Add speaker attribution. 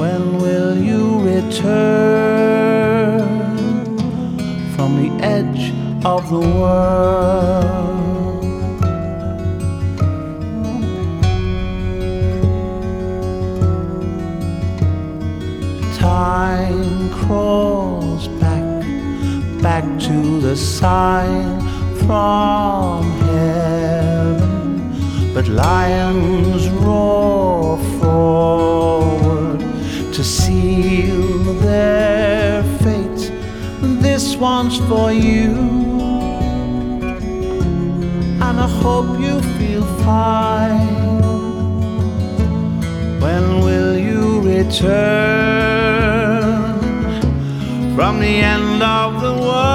Speaker 1: When will you return from the edge of the world? Time crawls back to the sign from heaven, but lions roar forward to seal their fate. This one's for you, and I hope you feel fine. When will you return from the end of the world?